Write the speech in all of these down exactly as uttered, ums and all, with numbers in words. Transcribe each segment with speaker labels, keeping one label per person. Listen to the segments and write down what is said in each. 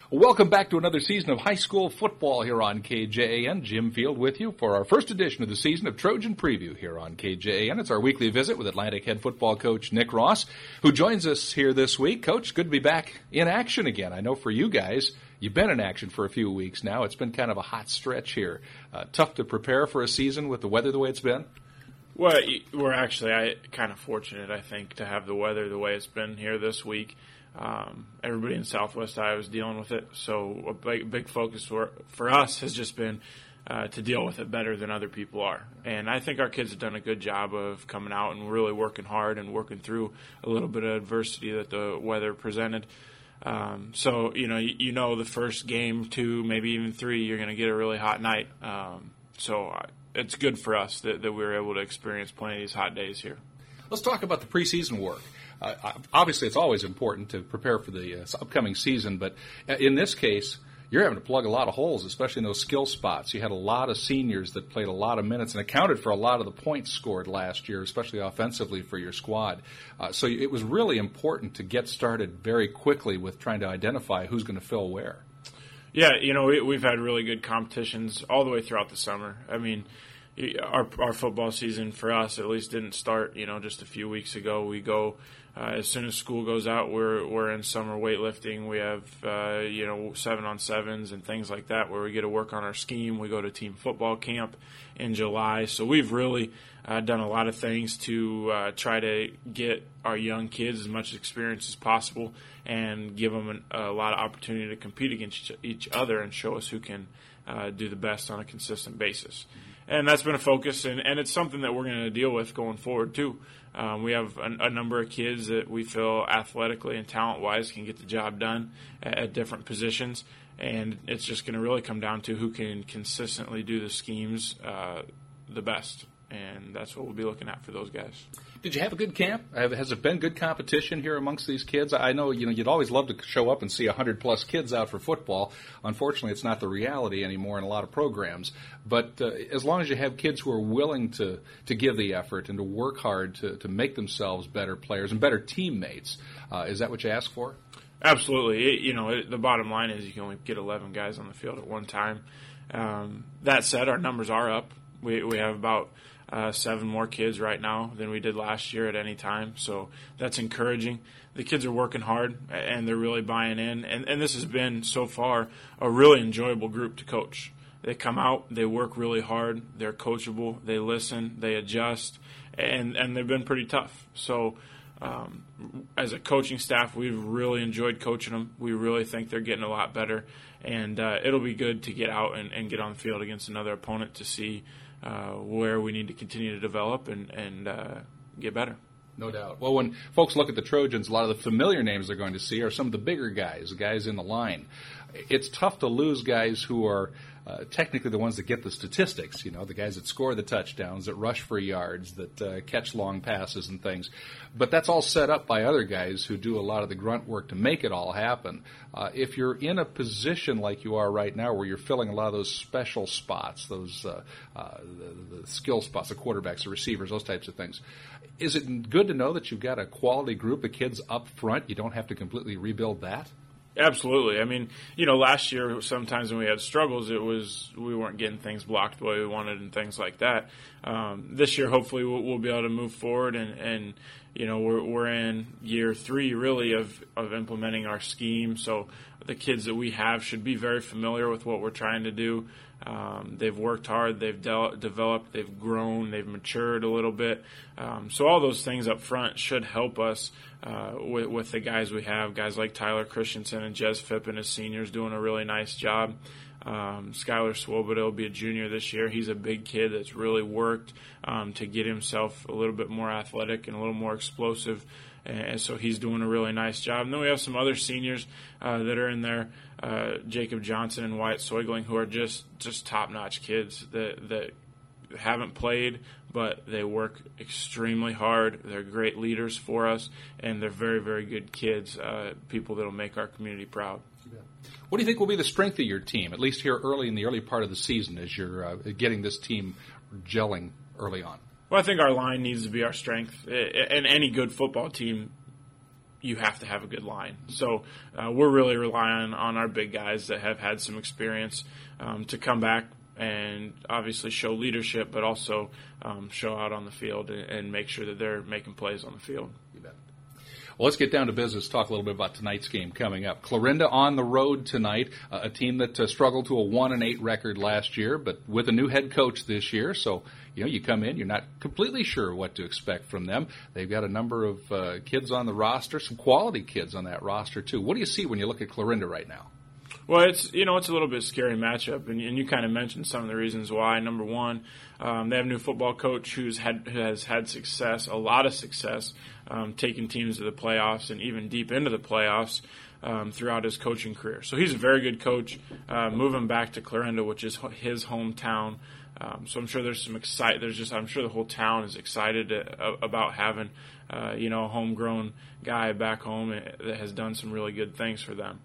Speaker 1: Welcome back to another season of high school football here on K J A N. Jim Field with you for our first edition of the season of Trojan Preview here on K J A N. It's our weekly visit with Atlantic head football coach Nick Ross, who joins us here this week. Coach, good to be back in action again. I know for you guys, you've been in action for a few weeks now. It's been kind of a hot stretch here. Uh, tough to prepare for a season with the weather the way it's been?
Speaker 2: Well, we're actually I, kind of fortunate, I think, to have the weather the way it's been here this week. Um, everybody in Southwest Iowa is dealing with it, so a big, big focus for for us has just been uh, to deal with it better than other people are. And I think our kids have done a good job of coming out and really working hard and working through a little bit of adversity that the weather presented. Um, so, you know, you, you know the first game, two, maybe even three, you're going to get a really hot night. Um, so uh, it's good for us that, that we were able to experience plenty of these hot days here.
Speaker 1: Let's talk about the preseason work. Uh, obviously, it's always important to prepare for the uh, upcoming season, but in this case, you're having to plug a lot of holes, especially in those skill spots. You had a lot of seniors that played a lot of minutes and accounted for a lot of the points scored last year, especially offensively for your squad. Uh, so it was really important to get started very quickly with trying to identify who's going to fill where.
Speaker 2: Yeah, you know, we, we've had really good competitions all the way throughout the summer. I mean, our our football season for us at least didn't start, you know, just a few weeks ago. We go uh, as soon as school goes out, we're we're in summer weightlifting. We have uh, you know seven on sevens and things like that where we get to work on our scheme. We go to team football camp in July, so we've really uh, done a lot of things to uh, try to get our young kids as much experience as possible and give them an, a lot of opportunity to compete against each other and show us who can uh, do the best on a consistent basis. And that's been a focus, and, and it's something that we're going to deal with going forward, too. Um, we have a, a number of kids that we feel athletically and talent-wise can get the job done at, at different positions, and it's just going to really come down to who can consistently do the schemes uh, the best, and that's what we'll be looking at for those guys.
Speaker 1: Did you have a good camp? Has it been good competition here amongst these kids? I know you know you'd always love to show up and see one hundred plus kids out for football. Unfortunately, it's not the reality anymore in a lot of programs. But uh, as long as you have kids who are willing to, to give the effort and to work hard to, to make themselves better players and better teammates, uh, is that what you ask for?
Speaker 2: Absolutely. It, you know, it, the bottom line is you can only get eleven guys on the field at one time. Um, that said, our numbers are up. We we have about Uh, seven more kids right now than we did last year at any time, so that's encouraging. The kids are working hard, and they're really buying in, and, and this has been, so far, a really enjoyable group to coach. They come out, they work really hard, they're coachable, they listen, they adjust, and, and they've been pretty tough. So um, as a coaching staff, we've really enjoyed coaching them. We really think they're getting a lot better, and uh, it'll be good to get out and, and get on the field against another opponent to see Uh, where we need to continue to develop and, and uh, get better.
Speaker 1: No doubt. Well, when folks look at the Trojans, a lot of the familiar names they're going to see are some of the bigger guys, the guys in the line. It's tough to lose guys who are uh, technically the ones that get the statistics, you know, the guys that score the touchdowns, that rush for yards, that uh, catch long passes and things. But that's all set up by other guys who do a lot of the grunt work to make it all happen. Uh, if you're in a position like you are right now where you're filling a lot of those special spots, those uh, uh, the, the skill spots, the quarterbacks, the receivers, those types of things, is it good to know that you've got a quality group of kids up front? You don't have to completely rebuild that?
Speaker 2: Absolutely. I mean, you know, last year sometimes when we had struggles, it was we weren't getting things blocked the way we wanted and things like that. Um, this year, hopefully, we'll, we'll be able to move forward, and, and you know, we're we're in year three really of of implementing our scheme. So the kids that we have should be very familiar with what we're trying to do. Um, they've worked hard, they've de- developed, they've grown, they've matured a little bit. Um, so all those things up front should help us uh, with, with the guys we have, guys like Tyler Christensen and Jez Phipp and his seniors doing a really nice job. Um, Skylar Swoboda will be a junior this year. He's a big kid that's really worked um, to get himself a little bit more athletic and a little more explosive. And so he's doing a really nice job. And then we have some other seniors uh, that are in there, uh, Jacob Johnson and Wyatt Soigling, who are just, just top-notch kids that, that haven't played, but they work extremely hard. They're great leaders for us, and they're very, very good kids, uh, people that will make our community proud.
Speaker 1: What do you think will be the strength of your team, at least here early in the early part of the season as you're uh, getting this team gelling early on?
Speaker 2: Well, I think our line needs to be our strength. And any good football team, you have to have a good line. So uh, we're really relying on our big guys that have had some experience um, to come back and obviously show leadership, but also um, show out on the field and, and make sure that they're making plays on the field.
Speaker 1: You bet. Well, let's get down to business, talk a little bit about tonight's game coming up. Clarinda on the road tonight, uh, a team that uh, struggled to a one and eight record last year, but with a new head coach this year. So, you know, you come in, you're not completely sure what to expect from them. They've got a number of uh, kids on the roster, some quality kids on that roster, too. What do you see when you look at Clarinda right now?
Speaker 2: Well, it's you know it's a little bit scary matchup, and, and you kind of mentioned some of the reasons why. Number one, um, they have a new football coach who's had who has had success, a lot of success, um, taking teams to the playoffs and even deep into the playoffs um, throughout his coaching career. So he's a very good coach. Uh, moving back to Clarinda, which is his hometown, um, so I'm sure there's some excite. There's just I'm sure the whole town is excited to, uh, about having uh, you know a homegrown guy back home that has done some really good things for them.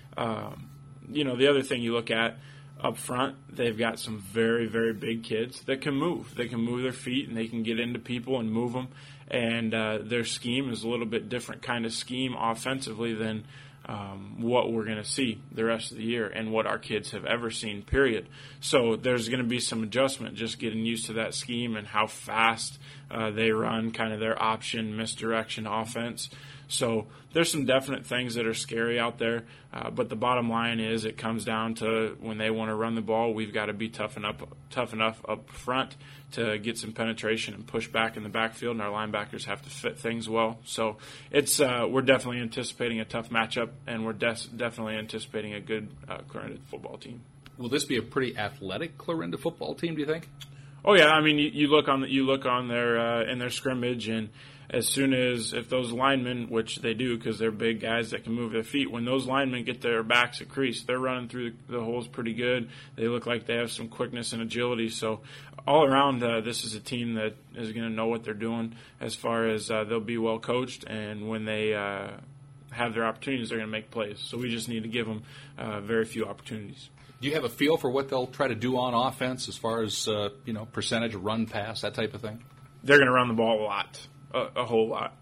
Speaker 2: Um, You know, the other thing you look at up front, they've got some very, very big kids that can move. They can move their feet and they can get into people and move them. And uh, their scheme is a little bit different kind of scheme offensively than um, what we're going to see the rest of the year and what our kids have ever seen, period. So there's going to be some adjustment just getting used to that scheme and how fast uh, they run, kind of their option, misdirection offense. So there's some definite things that are scary out there, uh, but the bottom line is it comes down to when they want to run the ball, we've got to be tough enough, tough enough up front to get some penetration and push back in the backfield, and our linebackers have to fit things well. So it's uh, we're definitely anticipating a tough matchup, and we're des- definitely anticipating a good uh, Clarinda football team.
Speaker 1: Will this be a pretty athletic Clarinda football team, do you think?
Speaker 2: Oh yeah, I mean you, you look on the, you look on their uh, in their scrimmage, and as soon as if those linemen, which they do because they're big guys that can move their feet, when those linemen get their backs at crease, they're running through the, the holes pretty good. They look like they have some quickness and agility. So all around, uh, this is a team that is going to know what they're doing as far as uh, they'll be well coached, and when they uh, have their opportunities, they're going to make plays. So we just need to give them uh, very few opportunities.
Speaker 1: Do you have a feel for what they'll try to do on offense as far as, uh, you know, percentage of run pass, that type of thing?
Speaker 2: They're going to run the ball a lot. A, a whole lot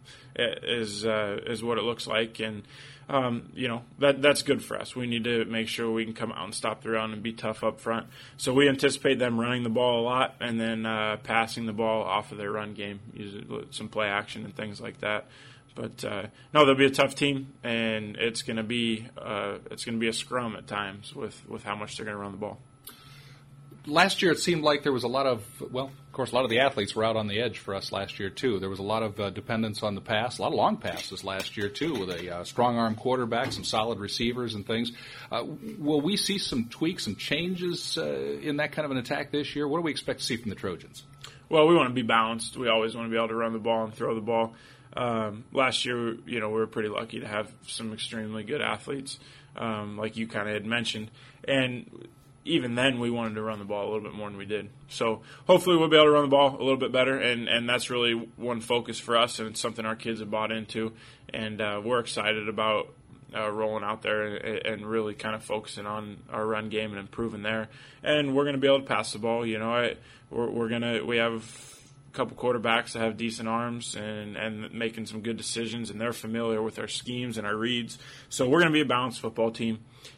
Speaker 2: is uh, is what it looks like, and um, you know that that's good for us. We need to make sure we can come out and stop the run and be tough up front. So we anticipate them running the ball a lot and then uh, passing the ball off of their run game, using some play action and things like that. But uh, no, they'll be a tough team, and it's going to be uh, it's going to be a scrum at times with, with how much they're going to run the ball.
Speaker 1: Last year, it seemed like there was a lot of, well, of course, a lot of the athletes were out on the edge for us last year, too. There was a lot of uh, dependence on the pass, a lot of long passes last year, too, with a uh, strong-arm quarterback, some solid receivers and things. Uh, will we see some tweaks, some changes uh, in that kind of an attack this year? What do we expect to see from the Trojans?
Speaker 2: Well, we want to be balanced. We always want to be able to run the ball and throw the ball. Um, last year, you know, we were pretty lucky to have some extremely good athletes, um, like you kind of had mentioned. And even then, we wanted to run the ball a little bit more than we did. So hopefully we'll be able to run the ball a little bit better, and, and that's really one focus for us, and it's something our kids have bought into. And uh, we're excited about uh, rolling out there and, and really kind of focusing on our run game and improving there. And we're going to be able to pass the ball. You know, I, we're, we're going to we have a couple quarterbacks that have decent arms and, and making some good decisions, and they're familiar with our schemes and our reads. So we're going to be a balanced football team.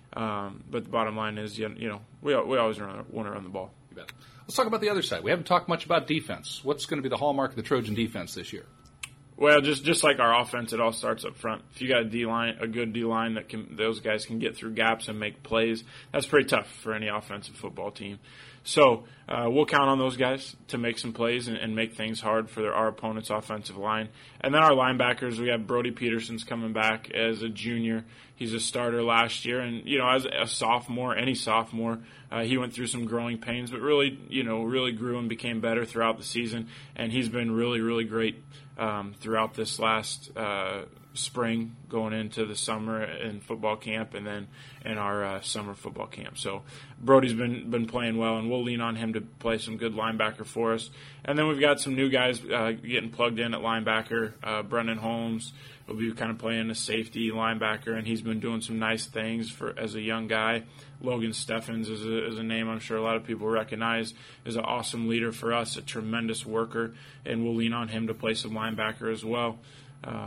Speaker 2: Um, but the bottom line is, you know, we we always run, want to run the ball.
Speaker 1: You bet. Let's talk about the other side. We haven't talked much about defense. What's going to be the hallmark of the Trojan defense this year?
Speaker 2: Well, just just like our offense, it all starts up front. If you got a D line, a good D line that can, those guys can get through gaps and make plays. That's pretty tough for any offensive football team. So uh, we'll count on those guys to make some plays and, and make things hard for their, our opponent's offensive line. And then our linebackers, we have Brody Peterson's coming back as a junior. He's a starter last year, and you know, as a sophomore, any sophomore, uh, he went through some growing pains, but really, you know, really grew and became better throughout the season. And he's been really, really great um, throughout this last uh, spring, going into the summer in football camp, and then in our uh, summer football camp. So Brody's been been playing well, and we'll lean on him to play some good linebacker for us. And then we've got some new guys uh, getting plugged in at linebacker. Uh, Brendan Holmes will be kind of playing a safety linebacker, and he's been doing some nice things for as a young guy. Logan Steffens is a, is a name I'm sure a lot of people recognize, is an awesome leader for us, a tremendous worker, and we'll lean on him to play some linebacker as well. Um,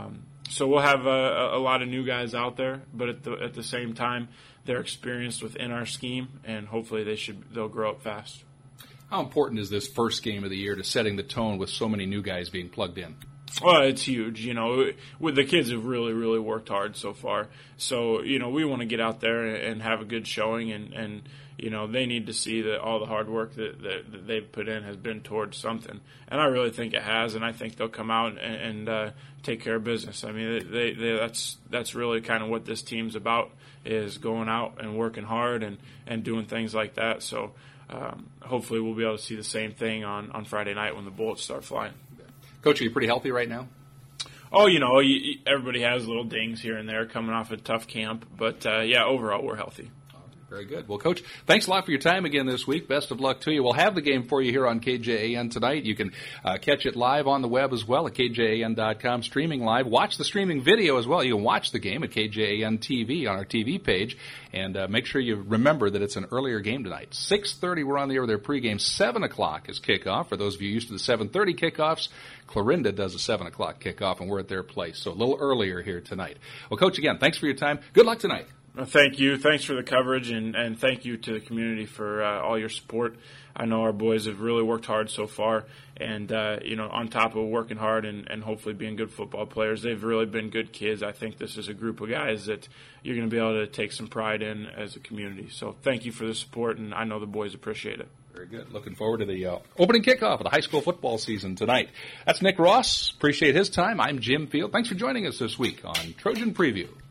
Speaker 2: So we'll have a, a lot of new guys out there, but at the at the same time, they're experienced within our scheme, and hopefully they should they'll grow up fast.
Speaker 1: How important is this first game of the year to setting the tone with so many new guys being plugged in?
Speaker 2: Well, it's huge. You know, with the kids have really, really worked hard so far. So, you know, we want to get out there and have a good showing, and, and you know, they need to see that all the hard work that, that, that they've put in has been towards something. And I really think it has, and I think they'll come out and, and uh, take care of business. I mean, they, they, that's that's really kind of what this team's about, is going out and working hard and, and doing things like that. So um, hopefully we'll be able to see the same thing on, on Friday night when the bullets start flying.
Speaker 1: Coach, are you pretty healthy right now?
Speaker 2: Oh, you know, you, you, everybody has little dings here and there coming off a tough camp. But, uh, yeah, overall, we're healthy.
Speaker 1: Very good. Well, Coach, thanks a lot for your time again this week. Best of luck to you. We'll have the game for you here on K J A N tonight. You can uh, catch it live on the web as well at K J A N dot com, streaming live. Watch the streaming video as well. You can watch the game at K J A N T V on our T V page. And uh, make sure you remember that it's an earlier game tonight. six thirty, we're on the air with their pregame. seven o'clock is kickoff. For those of you used to the seven thirty kickoffs, Clarinda does a seven o'clock kickoff, and we're at their place. So a little earlier here tonight. Well, Coach, again, thanks for your time. Good luck tonight.
Speaker 2: Thank you. Thanks for the coverage, and, and thank you to the community for uh, all your support. I know our boys have really worked hard so far, and, uh, you know, on top of working hard and, and hopefully being good football players, they've really been good kids. I think this is a group of guys that you're going to be able to take some pride in as a community. So thank you for the support, and I know the boys appreciate it.
Speaker 1: Very good. Looking forward to the uh, opening kickoff of the high school football season tonight. That's Nick Ross. Appreciate his time. I'm Jim Field. Thanks for joining us this week on Trojan Preview.